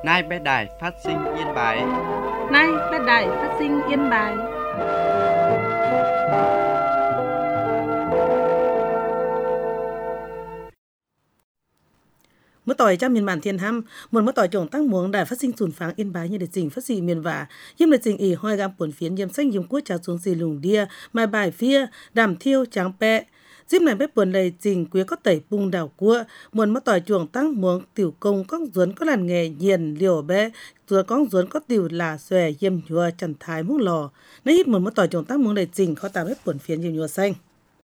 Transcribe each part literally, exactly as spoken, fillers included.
Nay bé đài phát sinh Yên Bái. Nay bé đài phát sinh Yên Bái. มื่อต่อยจ้าเมียนบานเทียนห้ำมวลเมื่อต่อยจงตั้งหมวงได้phát sinhศูนย์ฝางyên bái như để trình phát sinh miền vảยิ้มđể trình ỉ hoi gam buồn phiến yếm xanh yếm cua trào xuống xì lùng đia mai bài phia đàm thiêu tráng pẹ díp này bếp buồn lầy trình quế có tẩy bung đảo cua mùn mất tỏi chuồng tăng muống tiểu công con duốn có làn nghề nhiền liều bé rồi con duốn có tiểu là xòe yếm nhua trần thái muống lò nấy hít mùn mất tỏi chuồng tăng muống lầy trình khó tạo bếp buồn phiến yếm nhua xanh.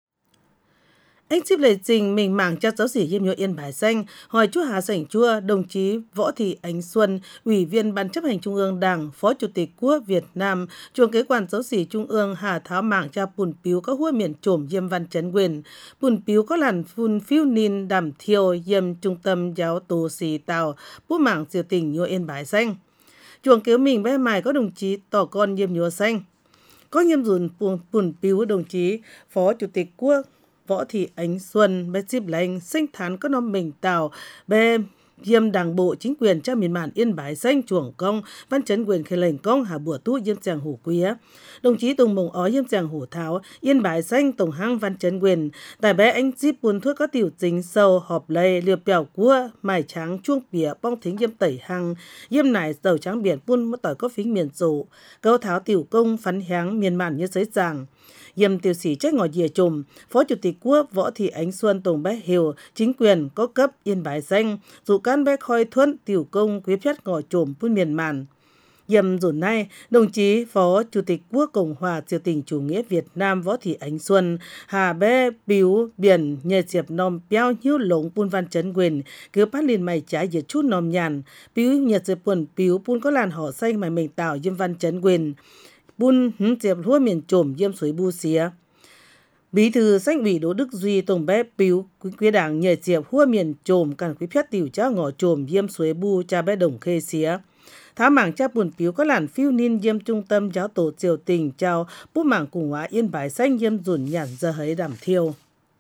Anh chip lệ trình mình mảng cho giáo sĩ Yêm Nhua Yên Bái xanh hỏi chúa Hà Sảnh Chua đồng chí Võ Thị Ánh Xuân, Ủy viên Ban chấp hành Trung ương Đảng, Phó Chủ tịch Quốc Việt Nam, chuồng kế quản giáo sĩ Trung ương Hà Tháo mảng cho bùn piếu các hua miền trổm Yêm Văn Chấn Quyền, bùn piếu có làn phun phiêu nín đàm thiêu Yêm Trung tâm giáo tù xì tàu, bố mảng diệu tỉnh Nhua Yên Bái xanh. Chuồng kế mình bé mài có đồng chí tỏ con Yêm Nhua xanh. Có Yêm dùn bùn piếu đồng chí Phó Chủ tịch Quốc Võ Thị Ánh Xuân, bé chip lành, sinh thán có nom mình tàu, bé Yêm đảng bộ chính quyền cho miền bản Yên Bái xanh chuồng công, Văn Chấn Quyền khởi lệnh công hà bùa tu Yêm Tràng Hủ Quý. Đồng chí Tùng Mông Ó Yêm Tràng Hủ Tháo, Yên Bái xanh tổng hăng Văn Chấn Quyền. Tại bé anh chip buôn thuốc có tiểu chính sâu, họp lây, liều bèo cua, mài trắng, chuông bìa, bong thính Yêm tẩy hăng, Yêm nải dầu trắng biển buôn mất tỏi có phính miền rủ, câu tháo tiểu công phắn háng miền bản như giấy giảng. Yêm tiêu sĩ trách ngỏ dìa trùm, Phó Chủ tịch Quốc Võ Thị Ánh Xuân tổng bé hiểu, chính quyền có cấp Yên Bái xanh, dù can bé khoi thuẫn tiểu công quý phép ngỏ trùm phun miền màn. Yêm dồn nay, đồng chí Phó Chủ tịch Quốc Cộng hòa Triều Tỉnh Chủ nghĩa Việt Nam Võ Thị Ánh Xuân, hà bé biếu biển nhờ diệp nòm béo nhiêu lống pun Văn Chấn Quyền, cứ phát liền mày trái diệt chút nòm nhàn, biếu nhờ diệp buồn biếu pun có làn họ xanh mà mình tạo Yêm Văn Chấn Quyền. Bun diệp hua miền trồm Yêm suối bu xía. Bí thư Sách ủy Đỗ Đức Duy tổng bé biếu quý đảng nhờ diệp hua miền trồm cản quý phép tiểu cha ngõ trồm Yêm suối bu cha bé đồng khê xía. Thá mảng cha buồn biếu có làn phiêu nín Yêm trung tâm giáo tổ Triều Tỉnh chào bút mảng cùng hóa Yên Bái xanh Yêm dùn nhản giờ hấy đảm thiêu.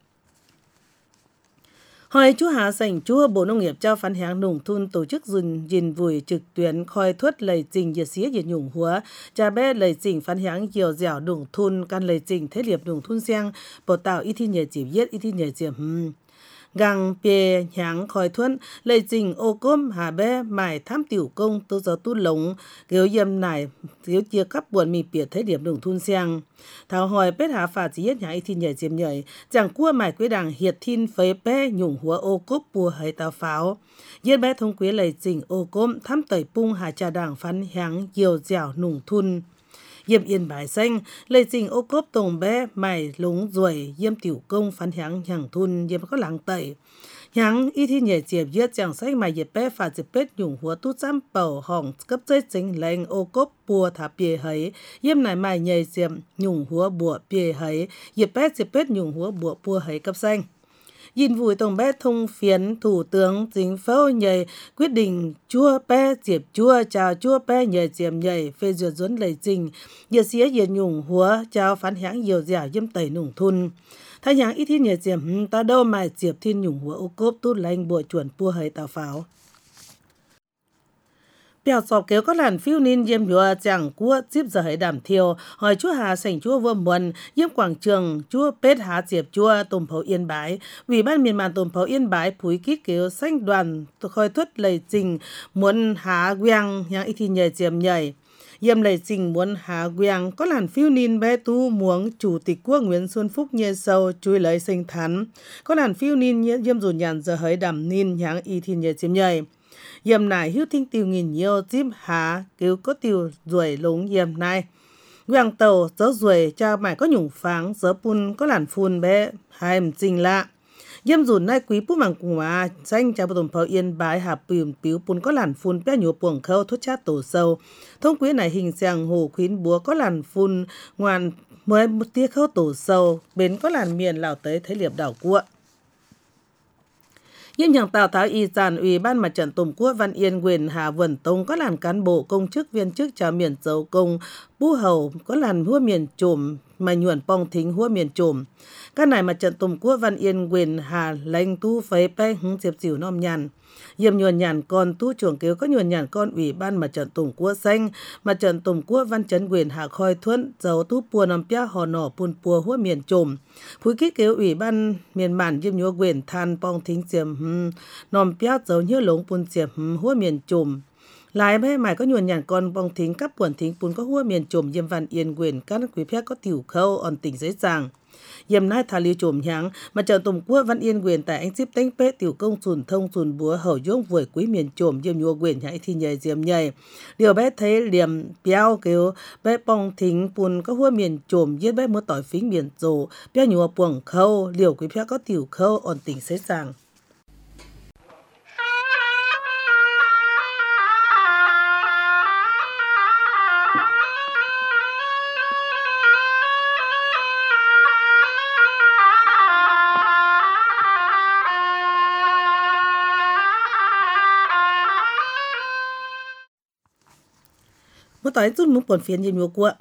Hỏi chú Hà Sảnh Chua Bộ Nông nghiệp trao phán háng nông thôn tổ chức dùn dìn vùi trực tuyến khoi thuất lầy trình diệt xía diệt nhủng húa cha bé lầy trình phán háng nhiều dẻo nông thôn can lầy trình thế liệp nông thôn giang bộ tạo y thi nhờ chỉ viết y thi nhờ chỉ hừm gang pê háng khoi thuất lầy trình ô côm hà bé mài tham tiểu công tô gió tu lống kiểu Yêm nải kiểu chia cấp buồn mì biệt thế liệp nông thôn giang thảo hỏi bết hà phà chỉ hết nhảy thì nhảy chiếm nhảy chẳng cua mải quế đảng hiệt thiên phế bé nhủng húa ô cốp bùa hay tàu pháo yên bé thông quế lầy trình ô cốm thăm tẩy pung hà trà đảng phán háng nhiều dẻo nùng thun Yêm Yên Bái xanh lầy trình ô cốp tổng bé mải lúng ruồi Yêm tiểu công phán háng hàng thun Yêm có láng tẩy háng y thi nhảy chiếm yết chẳng sách mải yết bé phà dịp bết nhủng húa tút giam bầu hỏng cấp dây chính lệnh ô cốp bùa thả bìa hấy Yêm nải mải nhảy chiếm nhủng húa bùa bìa hấy yết bé dịp bết nhủng húa bùa bùa hấy cấp xanh. Nhìn vùi tổng bé thông phiến Thủ tướng Chính phủ nhảy quyết định chua bé diệp chua chào chua bé nhảy diệm nhảy phê duyệt dẫn lầy trình yết xía yết nhủng húa chào phán háng nhiều dẻo Yêm tẩy nủng thun. Thay nháng ít thiên nhờ diệm ta đâu mà diệp thiên nhủng húa ô cốp tút lanh bùa chuẩn bùa hấy tàu pháo. Bèo sọp kéo có làn phiêu nín Yêm nhua chẳng cua díp giờ hấy đảm thiêu hỏi chúa Hà Sảnh Chua Vô Muôn Yêm quảng trường chúa Pết Hà diệp chua tôm phấu Yên Bái Ủy ban miền màn tôm phấu Yên Bái phúi kít kéo xanh đoàn khoi thuất lầy trình muốn há quang nháng ít thiên nhờ diệm nhảy Yêm lầy trình muốn há quang có làn phiêu nín bé tu muống Chủ tịch Quốc Nguyễn Xuân Phúc nhê sâu chui lấy sinh thắn có làn phiêu nín Yêm dồn nhàn giờ hấy đảm nín nháng ít thiên nhờ diệm nhảy Yêm nải hiếu thinh tiêu nghìn nhiều díp há cứu có tiêu ruồi lống Yêm nải Quang tàu gió ruồi cha mải có nhủng pháng gió pun có làn phun bé hai trình lạ Yêm dùn nai quý bút mảng cùng à xanh cha bộ tổng pháo Yên Bái hà bìm piếu pun có làn phun bé nhùa buồng khâu thốt chát tổ sâu thông quý này hình sàng hồ khuyến búa có làn phun ngoan mới một tia khâu tổ sâu bến có làn miền lào tới thấy liệp đảo cua. Yêm nhàng Tào Tháo y giàn Ủy ban Mặt trận Tổ quốc Văn Yên Quyền Hà Vân Tông có làn cán bộ công chức viên chức chào miền dấu công bú hầu có làn hua miền trùm mà nhuận pong thính hua miền trùm các này mặt trận tùng quốc Văn Yên quyền Hà Lệnh tu phế pe hứng diệp dịu nom nhàn Yêm nhuần nhàn con tu chuồng kêu có nhuần nhàn con ủy ban mặt trận tùng quốc xanh mặt trận tùng quốc Văn Chấn quyền Hà Khôi Thuận dấu tu pua nằm pia hò nỏ pun pua hua miền trùm phúi kích kêu ủy ban miền màn Yêm nhua quyền than pong thính diệm nòm pia dấu như lống pun diệm hua miền trùm lại bé mày có nhuần nhàn con bong thính cấp quần thính pun có hua miền trùm Yêm Văn Yên quyền các quý phép có tiểu khâu on tỉnh dễ dàng Yêm nai thà liu trùm nháng mà trận tùng quốc Văn Yên quyền tại anh ship tánh pé tiểu công sùn thông sùn búa hậu dũng vùi quý miền trùm Yêm nhua quyền nhảy thi nhảy diệm nhảy điều bé thấy liềm béo kêu bé bong thính pun có hua miền trùm giết bé mua tỏi phính miền rồ bé nhua buồng khâu liều quý phép có tiểu khâu on tỉnh dễ dàng một tỏi rút muốn buồn phiền như nhua cua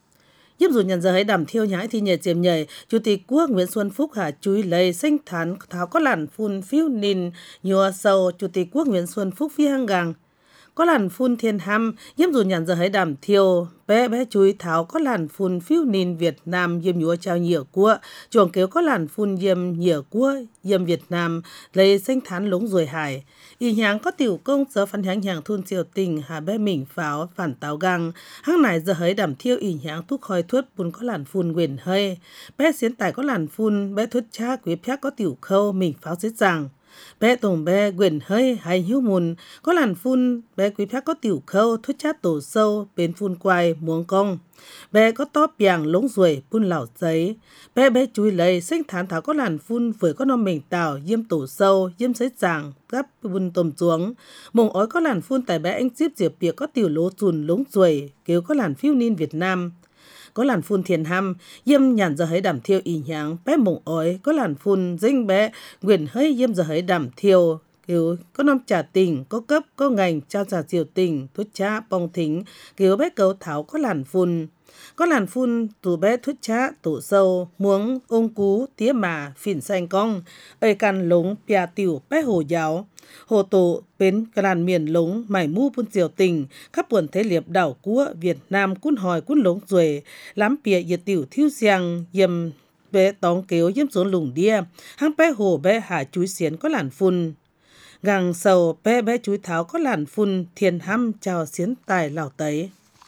Yếm dù nhận giờ hãy đàm thiêu nhái thì nhảy chiếm nhảy Chủ tịch quốc Nguyễn Xuân Phúc hạ chui lấy sinh thán tháo có làn phun phiêu nín nhua sâu Chủ tịch quốc Nguyễn Xuân Phúc phi hăng gàng có làn phun thiên hăm Yếm dù nhận giờ hãy đàm thiêu bé bé chui tháo có làn phun phiêu nín Việt Nam yếm nhua trao nhựa cua chuồng kéo có làn phun yếm nhựa cua yếm Việt Nam lấy sinh thán lống rồi hải y nháng có tiểu công giờ phản hãng nhàng thôn triều tình hà bé mình pháo phản táo găng hăng này giờ hấy đàm thiêu y nháng thuốc khói thuốc bún có làn phun quyền hơi bé xiến tải có làn phun bé thuốc cha quý phép có tiểu khâu mình pháo dễ dàng bé tùng bé quyền hơi hay hiếu mùn có làn phun bé quý phép có tiểu khâu thuốc cha tổ sâu bên phun quai muống công bé có tóp bàng lống ruồi phun lảo giấy bé bé chui lấy sinh thán thảo có làn phun vừa có nom mình tảo yếm tổ sâu yếm giấy giàng gấp phun tôm xuống mông ói có làn phun tại bé anh ship diệp bịa có tiểu lố chùn lống ruồi kêu có làn phiêu nín Việt Nam có làn phun thiền ham yếm nhàn giờ hấy đàm thiêu y nháng bé mông ói có làn phun dinh bé quyền hơi yếm giờ hấy đàm thiêu kiểu có nom trả tình có cấp có ngành trao trả diều tình thuốc cha bong thính kiểu bé cầu thảo có làn phun có làn phun tủ bé thuốc cha tổ sâu muống ông cú tía mà phỉn xanh cong ơi can lống pia tiểu bé hồ giáo hồ tổ bến cái làn miền lống mải mu phun diều tình khắp buồn thế liệp đảo cúa Việt Nam cún hỏi cún lống ruồi lắm pia nhiệt tiểu thiêu xiang yếm bé tóng kéo yếm xuống lùng đia hang bé hồ bé hạ chuối xiến có làn phun gàng sầu bé bé chuối tháo có làn phun thiền hăm chào xiến tài lào tấy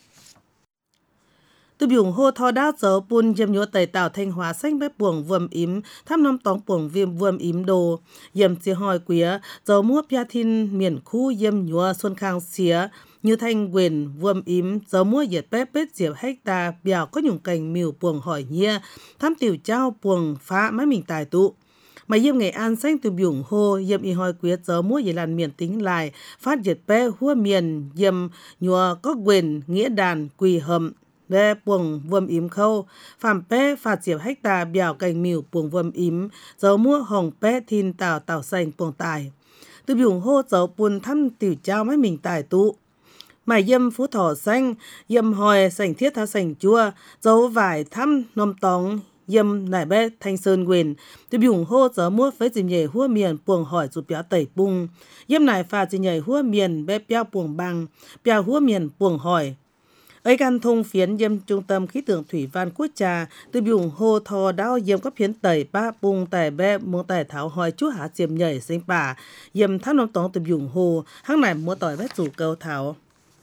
từ biểu hô thò đá dấu bùn yếm nhúa tẩy tạo Thanh Hóa xanh bé buồng vườm ím thăm năm tóng buồng viêm vườm ím đồ yếm chia hỏi quía dấu mua pia thin miền khu yếm nhúa xuân khang xía như thanh quyền vườm ím dấu mua nhiệt bé bết diệp hecta biểu có nhung cành miều buồng hỏi nhia thăm tiểu trao buồng phá máy mình tài tụ mà yếm Nghệ An xanh từ biểu hô yếm y hỏi quyết dấu mua về làn miền tính lại phát diệt bé hua miền yếm nhúa có quyền nghĩa đàn quỳ hầm bé buồng vườm ím khâu phạm bé phạt diệp hecta biểu cành miều buồng vườm ím dấu mua hồng bé thin tảo tảo xanh buồng tài từ biểu hô dấu buồn thăm tiểu trao máy mình tài tụ mà yếm Phú Thọ xanh yếm hỏi sành thiết tha sành chua dấu vải thăm nôm tóng yếm nải bé Thanh Sơn quyền từ biểu hô dấu mua phế dìm nhảy hua miền buồng hỏi dù béo tẩy bung yếm nải phạt dìm nhảy hua miền bé béo buồng bằng béo hua miền buồng hỏi ấy can thông phiến yếm trung tâm khí tượng thủy văn quốc gia từ biểu hô thò đao yếm có phiến tẩy ba bung tẩy bé muốn tẩy tháo hỏi chú há diệm nhảy sinh bà yếm tháp nôm tóng từ biểu hô hăng này mua tỏi bé rủ câu tháo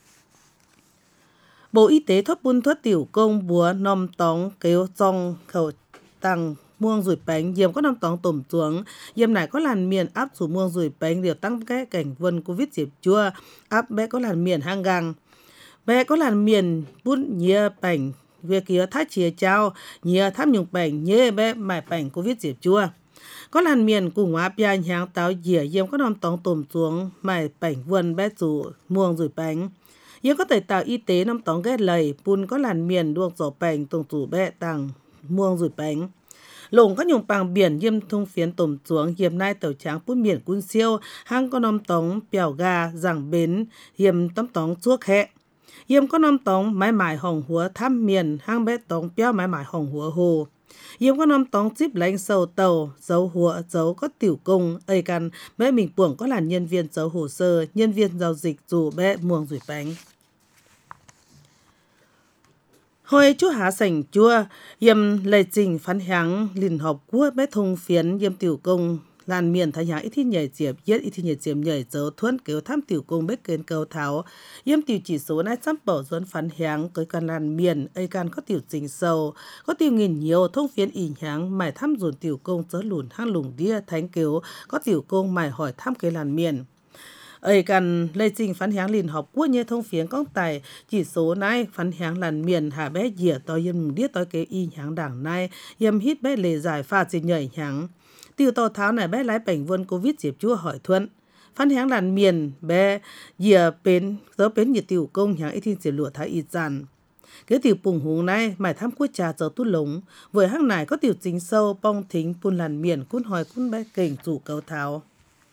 Bộ Y tế thoát bún thoát tiểu công búa nòm tóng kêu trong khẩu tăng muông rủi bánh yếm có nòm tóng tổm xuống yếm này có làn miền áp xuống muông rủi bánh đều tăng cái cảnh vân covid diệp chua áp bé có làn miền hang gang bé có làn miền bún nhia bánh về kia thắt chia trao nhia tháp nhung bánh nhê bé mải bánh covid diệp chua có làn miền cùng áp ya nhang táo dìa yếm có nòm tóng tổm xuống mải bánh vân bé rủ muông rủi bánh yếm có tẩy tạo y tế năm tóng ghét lầy bún có làn miền đuông giỏ bánh tông rủ bé tăng muông rủi bánh lồng có nhung bằng biển yếm thông phiến tổm xuống yếm nai tàu tráng bún biển cun siêu hang có nòm tóng bèo gà giảng bến yếm tóm tóng chuốc hẹ Yếm có năm tông mãi mãi hồng húa thăm miền hang bé tông béo mãi mãi hồng húa hồ. Yếm có năm tông chip lãnh sầu tàu, dấu húa, dấu có tiểu cung, ơi căn, bé mình buồng có là nhân viên dấu hồ sơ, nhân viên giao dịch dù bé muông rủi bánh. Hồi chú hạ sảnh chua, yếm lệ trình phán h향 lìn họp của bé thông phiến yếm tiểu công làn miền thái h향 ít thi nhảy diệp yết ít thi nhảy diệp nhảy dấu thuấn kiểu tham tiểu công bé kênh cầu tháo yếm tiểu chỉ số nái chăm bảo duân phán h향 tới căn làn miền ấy căn có tiểu trình sâu có tiểu nghìn nhiều thông phiến ỉ h향 mải thăm dồn tiểu công chớ lùn hang lùng đia thánh kiểu có tiểu công mải hỏi thăm cái làn miền ấy cần lây trình phán h향 lìn học của như thông phiến công tài chỉ số này phán h향 làn miền hạ bé dỉa tỏi yếm điết tỏi cái y h향 đảng này yếm hít bé lề giải pha chỉ nhảy h향 tiêu tàu tháo này bé lái bệnh vươn covid diệp chua hỏi thuận phán h향 làn miền bé dỉa bến tớ bến nhiệt tiểu công h향 ít thiên diệp lụa thái y dàn cái tiểu bùng hùng này mải thăm quốc trà giờ tút lống với hang này có tiểu chính sâu bong thính pun làn miền cún hỏi cún bé kềnh chủ cầu tháo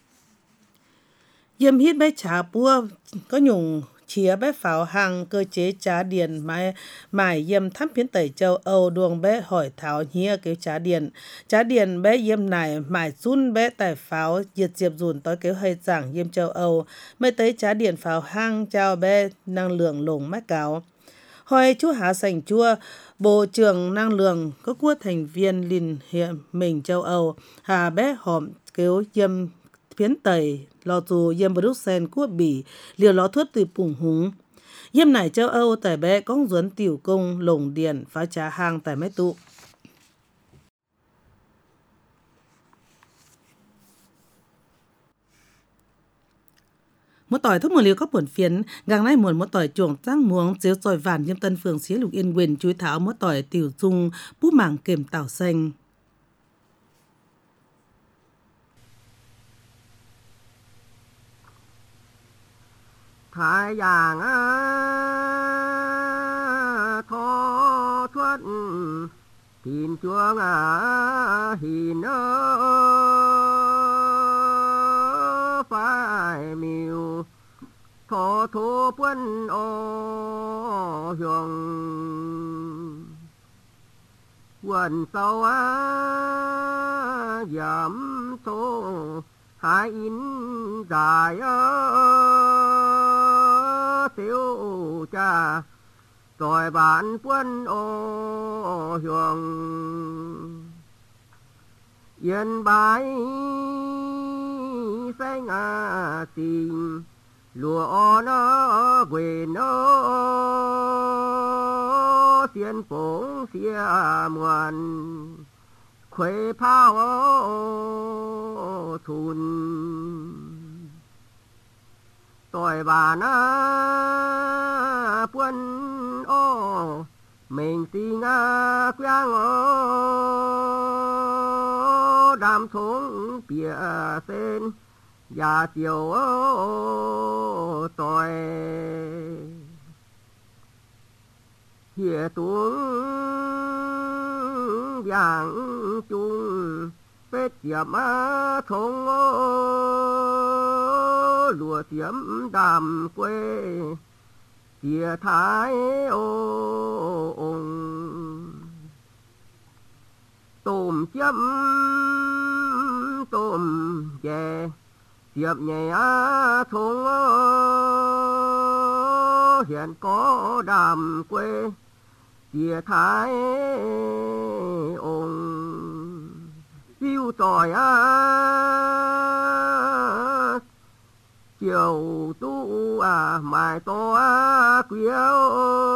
yếm hít bé trà bua có nhung chia bé pháo hàng cơ chế trá điện mãi mãi yếm thăm phiến tẩy châu Âu đuông bé hỏi tháo hia kéo trá điện trá điện bé yếm này mãi sun bé tải pháo diệt diệp dùn tới kéo hơi giảng yếm châu Âu mới tới trá điện pháo hàng trao bé năng lượng lồng mách cáo hỏi chú hạ sảnh chua bộ trưởng năng lượng có quốc thành viên liên hiệp mình châu Âu hà bé hòm kéo yếm phiến tẩy lò dù yếm Bruxelles của Bỉ liều ló thuốc từ bùng húng yếm này châu Âu tại bé con duấn tiểu công lồng điện phá trá hàng tại máy tụ một tỏi thúc một liều có buồn phiến gang nay muộn một tỏi chuồng trang muống chiếu sỏi vàn yếm tân phường xía lục yên quyền chuối tháo một tỏi tiểu dung bút mảng kềm tảo xanh thái giang thọ thuất thìn chuông hình phải miêu thọ thô quân ô hường quần sâu giảm thô hai in dài tiêu cha rồi bạn quân ô hường yên bái xanh à tình lúa nó quên nó xiên phóng xia muôn khuê phao thùn tội bà na quân ô mình xin quang ô đam thốn bìa sen và chiều tội hiệp tuấn vàng chung phết diệm thông lùa diệm đàm quê chia thái ô ông tôm chấm tôm chè diệp nhẹ thông hiện có đàm quê chia thái ông siêu tỏi chiều tu à mài to quyếu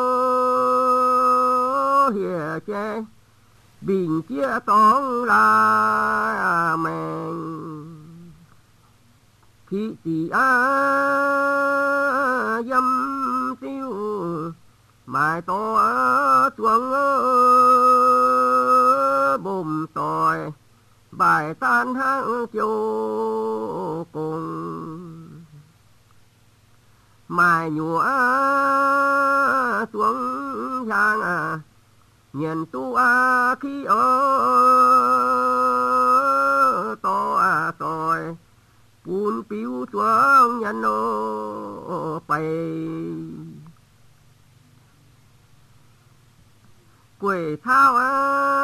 hiệp che bình chia tông là mèn thị tỷ dâm tiêu mài to chuông bùm tỏi bài tan hang chiều cùng mài nhúa xuống giang à nhìn tu a khi ở to à tỏi bún piu xuống nhân ô bay quê thao á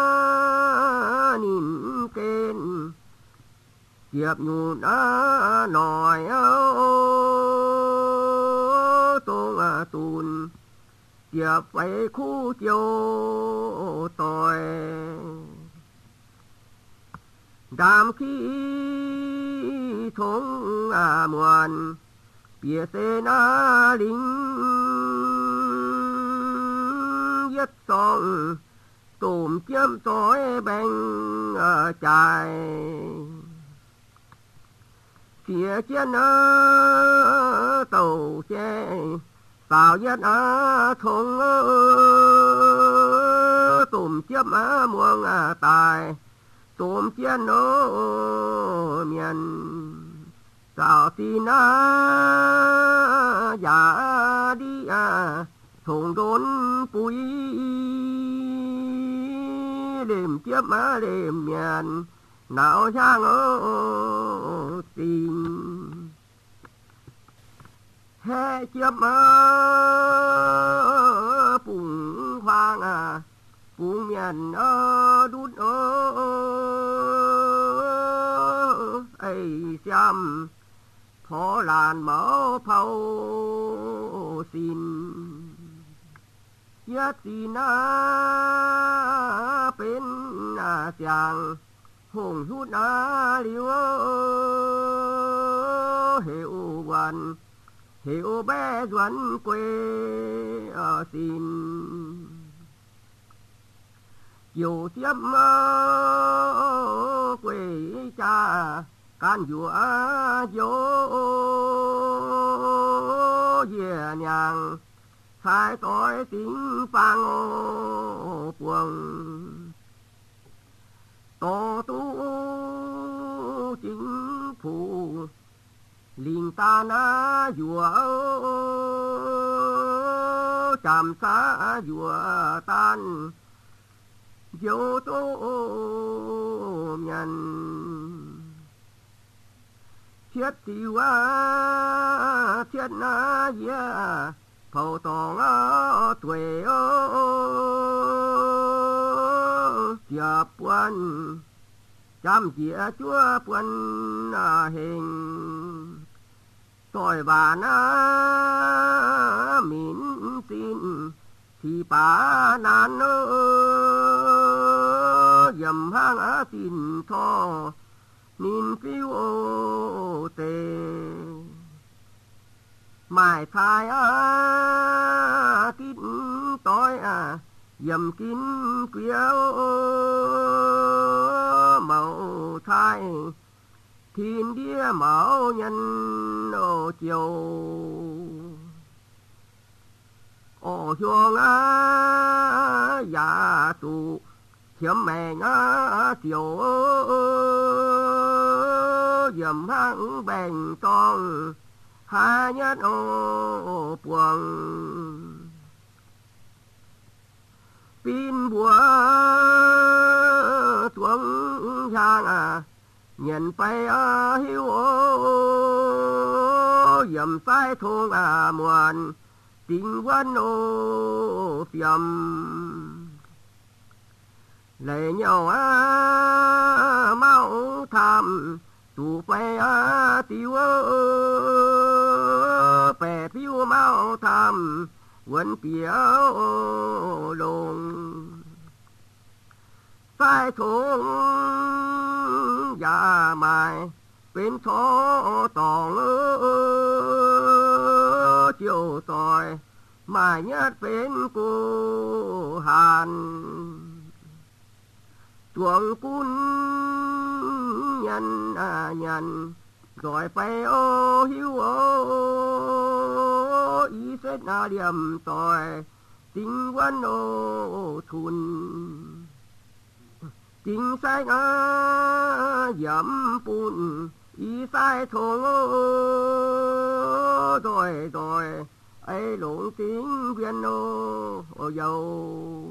nín kên chiệp nhụn á nòi áo tông à tùn chiệp phải khu chiều tòi đàm khí thông à muôn bìa xe na lính nhất song tùm chiếm tối bên ở trại phía trên ở tàu xe tàu nhất ở thùng tùm chiếm ở muông à tài tùm chiếm ở miền tàu tin á giả đi à thùng đốn bụi đêm chiếm á đêm miền nào sang ở tìm he chiếm á bùng hoang à bùng miền ở đút ở ấy xem phó làn mở phao xin nhất xin á bên à chàng hùng hút á liêu hiệu quan hiệu bé doan quê ở xin chiều chiếm quê cha can dùa dỗ về nhàng hai tối tiếng phang ô buồn tổ tu chính phủ linh ta na dùa chạm xa dùa tan dỗ tô nhân thiết tiêu á thiết na ya phổ tòng á tuổi ô chia buồn chăm chia chúa buồn hình tội bà na mỉn tin thì bà nan dầm hang á tin thọ nín phiêu ô tê mài thai á kín tối à dầm kín quyếu màu thai thiên đĩa mẫu nhân ô chiều ô chuông á giả tụ chiếm mẹ ngã chiều dầm hang bèn con hai nhất ô buồn pin bùa tuông giang à nhận bay à hiu ô dầm sai thôn à muôn tình quân ô phiầm lệ nhau á mau tham tụ bay á tiêu bè tiêu mau tham quân piao lồng sai thôn già mài bên thó tòng chiều tỏi mài nhất bên cô hàn chuồng cún nhân à nhân rồi phải ô hiu ô ý xét na điểm tỏi tình quân ô thun tình sai ngã dầm bùn ý sai thôn rồi rồi ấy lộn tiếng viên ô ô dầu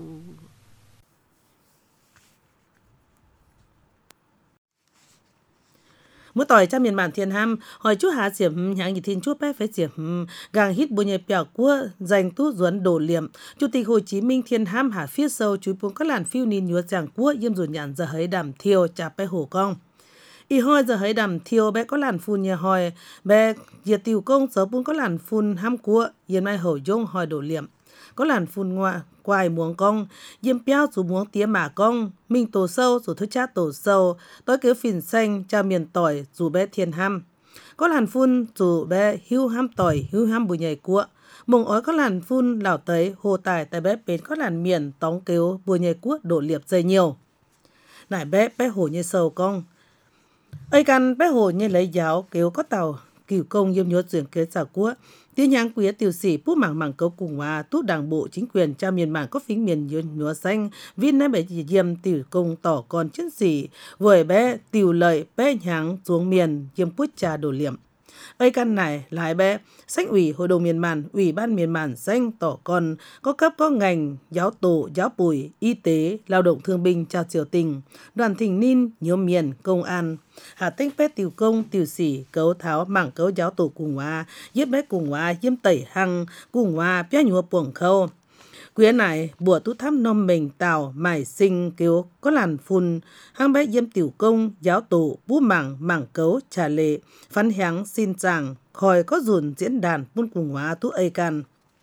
มื่อต่อยจ้าเมียนมานเทียนห้ำหอยจู้หาเสียมหยังอีทินจู้แป้ไฟเสียมกางฮิตบุญใหญ่เปียกกัวแจงตู้สวนโดเหลี่ยมจุติโฮจิมิงเทียนห้ำหาฟิวเซาจุยปุงก็หลานฟิวนินยัวจางกัวเยี่ยมส่วนหยันจะเฮยดำเที่ยวจะไปโหกองอีห้อยจะเฮยดำเที่ยวแบกก็หลานฟุนเยหอยแบกเหยียติวกงเสือปุงก็หลานฟุนห้ำกัวเย็นไม่โหยงหอยโดเหลี่ยมก็หลานฟุนงัวกวายหมวงกองเยี่ยมเปียวสู่หมวงเตี้ยหมากองมิงโตเซาสู่ทุชาโตเซาต้อยเก๋ฝิ่นแซงจาเมียนต่อยสู่แบเทียนห้ำก็หลานฟุนสู่แบหิ้วห้ำต่อยหิ้วห้ำบุญใหญ่กัวมงอ้อยก็หลานฟุนเหล่าเตยโหตายแต่แบเป็นก็หลานเมียนตองเก๋วบุญใหญ่กัวโดดเหลียบใจเหี่ยวไหนแบไปโหใหญ่เซากองไอ้กันไปโหใหญ่ไหลยาวเก๋วก็เต่ากิ่วกงเยี่ยมยศเสียงเก๋สาวกัวtiếng nhang quý tiểu sĩผู้mảng mảng câu cùng hòa tu đảng bộ chính quyền cha miền mảng có phím miền nhúa xanh vin nay bảy diêm tiểu công tỏ còn chiến sĩ vội bé tiểu lợi bé nhang xuống miền diêm puốt trà đổ liệm ấy căn này lái bé sách ủy hội đồng miền màn ủy ban miền màn xanh tỏ con có cấp có ngành giáo tổ giáo bùi y tế lao động thương binh trao triều tình đoàn thỉnh ninh nhóm miền công an hà tinh pét tiểu công tiểu sĩ cấu tháo mảng cấu giáo tổ cùng hòa giết bé cùng hòa diêm tẩy hăng cùng hòa bé nhúa puồng khâu quyến này bùa tu thăm nom mình tàu mải sinh kêu có làn phun hang bé diêm tiểu công giáo tổ bú mảng mảng cấu trà lệ phán háng xin chàng khỏi có dùn diễn đàn buôn cùng hòa tu ây can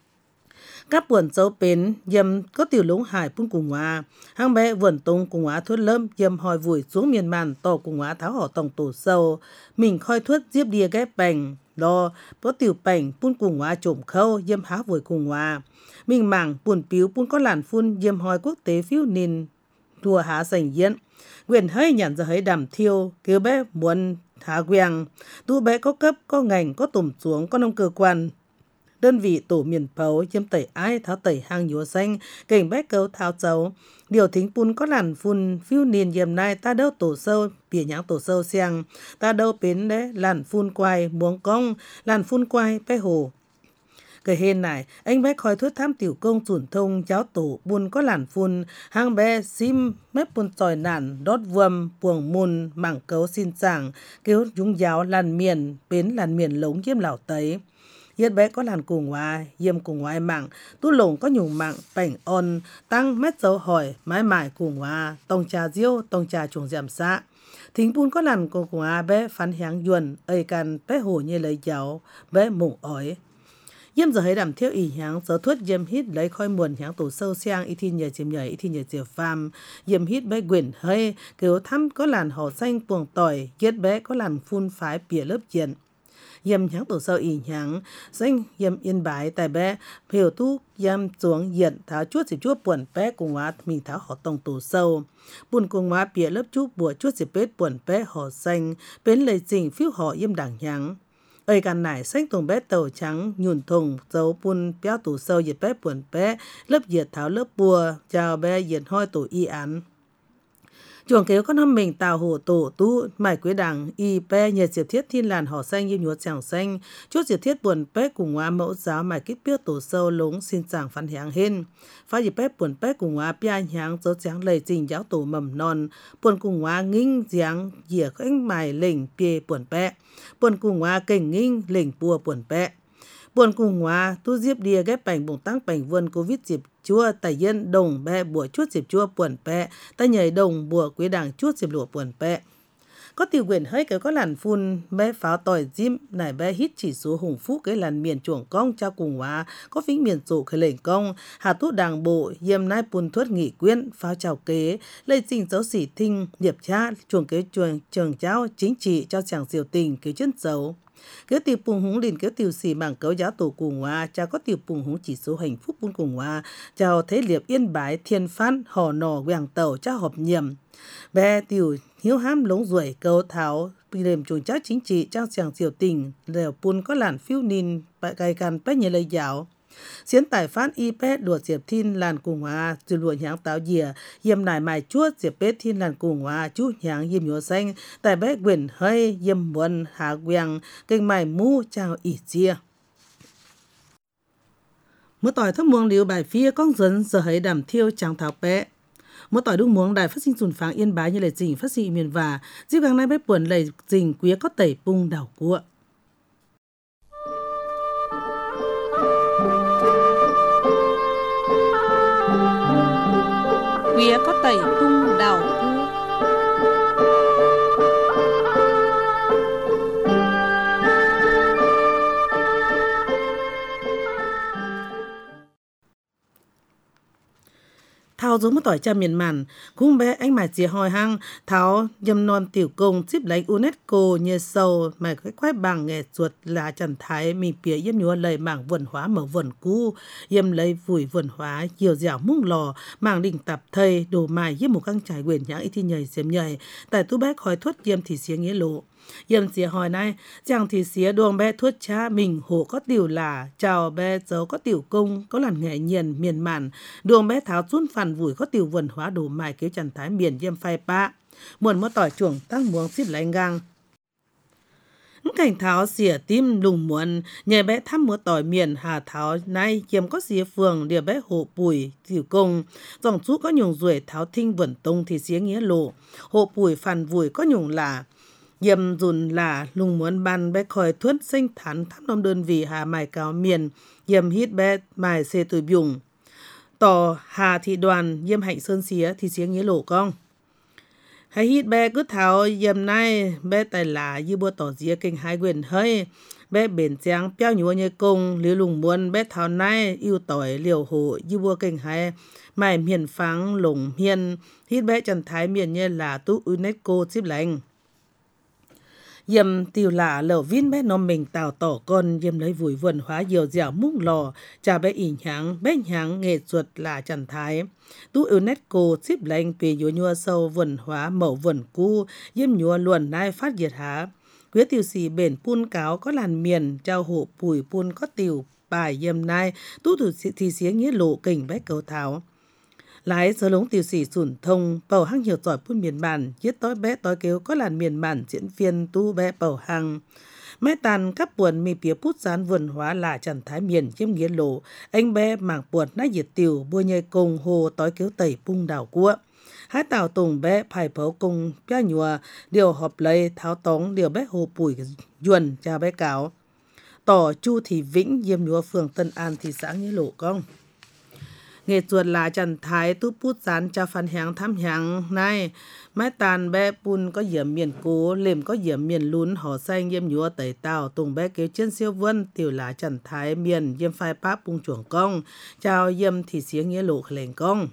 các buồn dấu bến diêm có tiểu lũng hải buôn cùng hòa hang bé vườn tung cùng hòa thuất lâm diêm hỏi vùi xuống miền màn tỏ cùng hòa tháo họ tổng tổ sâu mình khoi thuất diếp đia ghép bành lo có tiểu bành buôn cùng hòa trộm khâu diêm há vùi cùng hòa mình mảng buồn piếu buôn có làn phun diêm hỏi quốc tế phiếu nín thua há sành diễn quyền hơi nhản giờ hơi đàm thiêu kêu bé muốn há queng tu bé có cấp có ngành có tùm xuống có nông cơ quan đơn vị tổ miền pấu diêm tẩy ái tháo tẩy hang nhúa xanh cảnh bé cấu tháo chấu điều thính pun có làn phun phiêu niên diêm nay ta đâu tổ sâu bìa nhãng tổ sâu xiang ta đâu bến đấy làn phun quay muống cong làn phun quay bé hồ cái hên này anh bé khói thuốc tham tiểu công chuẩn thông giáo tổ buôn có làn phun hang bé sim mép buôn tròi nản đót vuông puồng mùn mảng cấu xin chàng kêu dũng giáo làn miền bến làn miền lống diêm lão tấy yết bé có làn cùng hòa diêm cùng hòa mạng tu lồng có nhung mạng bảnh on tăng mét dấu hỏi mái mải cùng hòa tông trà diêu tông trà chuồng giảm xã thính buôn có làn cùng hòa bé phán háng yuan ơi can bé hồ như lấy giáo bé mộng ói Yếm giờ hay đảm thiếu ý háng giờ thuất yếm hít lấy khói muồn háng tổ sâu xiang y thi nhờ chìm nhờ y thi nhờ chìa phàm yếm hít bé quyển hơi kiểu thăm có làn hò xanh puồng tỏi yết bé có làn phun phái bìa lớp diện yếm háng tổ sâu ý háng xanh yếm yên bái tại bé hiểu tu yếm xuống diện tháo chuốt xịp chuốt buồn bé cùng hóa mình tháo họ tông tổ sâu buồn cùng hóa bìa lớp chút bùa chuốt xịp bết buồn bé hò xanh bến lời trình phiếu họ yếm đảng háng ơiกันnải xanh tùng bé tàu trắng nhùn thùng dấu bùn béo tủ sâu dệt bé buồn bé lớp dệt tháo lớp bùa chào bé dệt hoi tổ y án chuồng kéo con hâm mình tàu hồ tổ tu mải quế đằng y bé nhờ diệt thiết thiên làn họ xanh như nhuột chàng xanh chút diệt thiết buồn bé cùng hóa mẫu giáo mải kích béo tổ sâu lúng xin chàng phán hạng hên phá dệt bé buồn bé cùng hóa bia hạng dấu trắng lầy trình giáo tổ mầm non buồn cùng hóa nghinh giáng dìa anh mải lỉnh bia buồn bé buồn cùng hóa cảnh nghinh lỉnh bùa buồn bé buồn cùng hóa tu diếp đia ghép bành bùng tăng bành vươn covid dịp chua tài yên đồng bé bùa chuốt dịp chua buồn bé ta nhảy đồng bùa quế đảng chuốt dịp lụa buồn bé có tiểu quyền hơi cái có làn phun bé pháo tỏi diêm nải bé hít chỉ số hùng phúc cái làn miền chuồng cong trao cùng hóa có phính miền rộ cái lệnh cong hà tu đảng bộ yêm nai bùn thuất nghị quyên pháo chào kế lây trình dấu xỉ thinh điệp cha chuồng kế chuồng trường cháu chính trị cho chàng diều tình kế chân dấu kéo tiểu bùng húng liền kéo tiểu xỉ mảng cấu giáo tổ cùng hòa cha có tiểu bùng húng chỉ số hạnh phúc bún cùng hòa chào thế liệp yên bái thiên phán hò nò quàng tàu cha họp nhiệm bé tiểu hiếu hám lống ruồi câu tháo đềm chuồng cháu chính trị trang chàng diều tình lèo bún có làn phiêu nín bại cài can bé nhờ lời giáo xiến tài phán y pet đùa diệp thiên làn cùng hòa từ lùa nháng táo dìa yêm nải mài chuốt diệp pet thiên làn cùng hòa chú nháng yêm nhúa xanh tại bé quyển hơi yêm muôn hạ queng kênh mài mu chào ỉ chiaมื่อต่อยทั้งมวงเหลียวใบเฟียก้องเซินเสยดำเที่ยวจางเท้าแปะ một tỏi đúng muống đài phát sinh sùn pháng Yên Bái như lời trình phát sinh miền và dịp gang nay bếp buồn lời trình quý có tẩy bung đảo cua. Quý có tẩy bung đảo cua. Thao giống một tỏi cha miền màn cũng bé anh mà chia hỏi hăng tháo dầm non tiểu công chip lấy UNESCO như sâu mà cái quái bằng nghệ chuột là Trần Thái mì pía yếm nhúa lời mảng vườn hóa mở vườn cũ yếm lấy vùi vườn hóa nhiều dẻo mung lò mảng đỉnh tập thầy đồ mài yếm một căng trải quyền nhãng ít thì nhảy xiêm nhảy tại tu bé khói thuất yếm thì xía nghĩa lộ. Yếm xía hỏi này chàng thì xía đuông bé thuất cha mình hồ có tiểu là chào bé dấu có tiểu công có làn nghệ nhiền miền màn đuông bé tháo chun phản vùi có tiểu vườn hóa đồ mài kéo Trần Thái miền yếm phai pa muộn mất tỏi chuồng tăng muống xít lại ngang cảnh tháo xỉa tim lùng muộn nhờ bé thăm múa tỏi miền hà tháo nay kiếm có xía phường địa bé hộ bùi tiểu công dòng chú có nhung ruồi tháo thinh vườn tông thì xía nghĩa lộ hộ bùi phản vùi có nhung là yếm dùn là lùng muốn ban bé khói thuất sinh thắn thăm đông đơn vì hà mài cáo miền yếm hít bé mài xê từ biùng tỏ hà thị đoàn yếm hạnh sơn xía thì xía nghĩa lộ con hay hít bé cứ tháo yếm nay bé tài là như bua tỏ dĩa kinh hai quyền hơi bé bền tráng péo nhúa như công liều lùng muốn bé tháo nay yêu tỏi liều hộ như bua kinh hai mài miền pháng lùng miền hít bé Trần Thái miền như là tú UNESCO chip lành yếm tiêu lạ lở vin bé nom mình tào tỏ con yếm lấy vùi vườn hóa nhiều dẻo mung lò cha bé ỉ nháng bé nháng nghệ chuột là Trần Thái tú UNESCO chip lành vì nhúa nhúa sâu vườn hóa mẫu vườn cũ yếm nhúa luồn nai phát diệt há quyết tiêu xì bền pun cáo có làn miền trao hộ bùi pun có tiểu bài yếm nai tú thủ thì xía nghĩa lộ kình bé cầu tháo lái sớ lống tiêu sĩ sủn thông bầu hăng nhiều giỏi phun miền bản giết tối bé tối kêu có làn miền bản diễn viên tu bé bầu hăng mái tàn các buồn mì pía pút rán vườn hóa là Trần Thái miền chiếm nghĩa lộ anh bé mảng buồn nát diệt tiểu bua nhây cùng hồ tối kêu tẩy bung đảo cua hai tàu tùng bé phải phấu cùng bé nhùa điều họp lấy tháo tống điều bé hồ bùi duẩn cha bé cáo tỏ Chu Thị Vĩnh yếm nhúa phường Tân An thị xã nghĩa lộ con nghệ chuột là Trần Thái tu pút rán cha phan háng thăm háng này mái tàn bé pun có yểm miền cố lềm có yểm miền lún hỏ xanh yếm nhúa tẩy tàu tùng bé kéo trên siêu vân tiểu là Trần Thái miền yếm phai páp bung chuồng cong chào yếm thì xía nghĩa lộ khẩy cong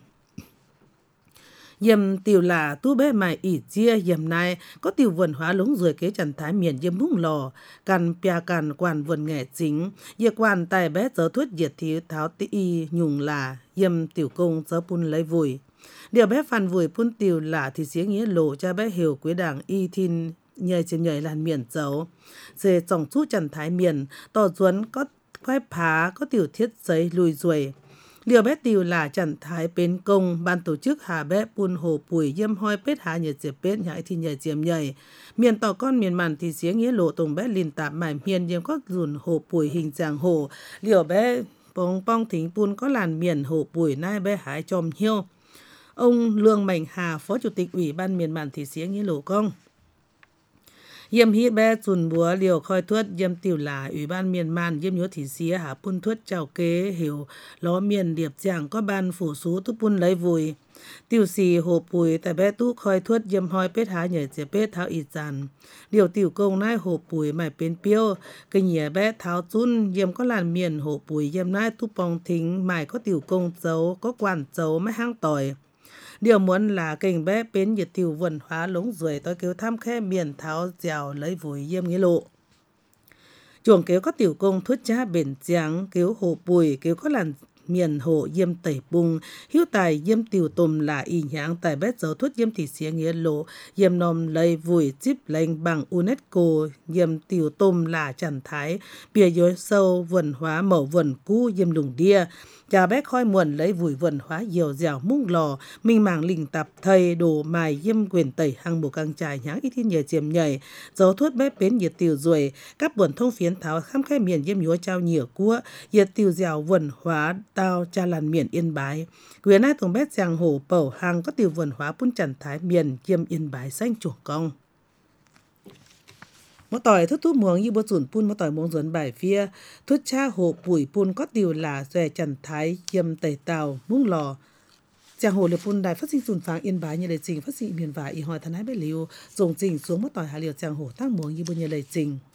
yếm tiểu là tu bé mày ỉ chia yếm này có tiểu vườn hóa lúng ruồi kế Trần Thái miền yếm bung lò càn pia càn quan vườn nghệ chính yê quan tài bé giờ thuất diệt thì tháo tị nhung là yếm tiểu công giờ pun lấy vùi điều bé phàn vùi pun tiểu là thì xía nghĩa lộ cha bé hiểu quý đảng y thin nhảy trên nhảy làn miền dấu dề dòng chú Trần Thái miền tỏ duấn có khoai phá có tiểu thiết giấy lùi ruồi điều bé tiểu là Trần Thái bến công ban tổ chức hà bé pun hồ bùi yếm hoi pết hà nhật diệp pết nhảy thì nhảy diệm nhảy miền tỏ con miền màn thì xía nghĩa lộ tùng bé lìn tạp mải miền yếm có dùn hồ bùi hình dạng hồ liều bé bóng bong thính pun có làn miền hồ bùi nai bé hái chòm hiêu ông Lương Mạnh Hà phó chủ tịch ủy ban miền màn thị xía nghĩa lộ công yếm hít bé dùn búa liều khoi thuất yếm tiểu là ủy ban miền màn yếm nhúa thị xía hà pun thuất chào kế hiểu ló miền điệp giảng có ban phủ sú tu pun lấy vùi tiểu xì hồ bùi tại bé tu khoi thuất yếm hoi pết há nhảy dễ pết tháo ít dàn điều tiểu công nai hồ bùi mải bên piêu cây nhẹ bé tháo chun yếm có làn miền hồ bùi yếm nai tu pong thính mải có tiểu công dấu có quản dấu mấy hang tỏi điều muốn là kênh bé bến nhiệt tiểu vườn hóa lống ruồi tôi kêu thăm khe miền tháo dẻo lấy vùi yếm nghĩa lộ chuồng kéo có tiểu công thuất cha bền trắng kéo hồ bùi kéo có làn miền hộ yếm tẩy bung hiếu tài yếm tiểu tùm là y nháng tài bét dấu thuất yếm thị xía nghĩa lộ yếm nòm lấy vùi chip lệnh bằng UNESCO yếm tiểu tùm là Trần Thái bìa dối sâu vườn hóa mẫu vườn cũ yếm lùng đia cha bé khoi muộn lấy vùi vườn hóa nhiều dẻo mung lò minh màng lình tập thầy đồ mài yếm quyền tẩy hăng bộ căng trải nháng ít thiên nhờ chiếm nhảy dấu thuất bé bến nhiệt tiểu ruồi các buồn thông phiến tháo khăm khai miền yếm nhúa trao nhiều cua nhiệt tiểu dẻo vườn hóa tao cha làn miền Yên Bái quyền ai tổng bét giang hồ bầu hàng có tiểu vườn hóa bún trần thái miền kiêm Yên Bái xanh chuồng cong một tỏi thức thuốc muống như bố chuẩn pun một tỏi muống dẫn bài phía thuốc cha hồ bùi pun có tiểu là xòe trần thái kiêm tẩy tàu muống lò giang hồ liệp pun đài phát sinh sùn pháng Yên Bái như lời trình phát sinh miền vải y hỏi thân ái bê liu dùng trình xuống một tỏi hà liều giang hồ tác muống như bố như lời trình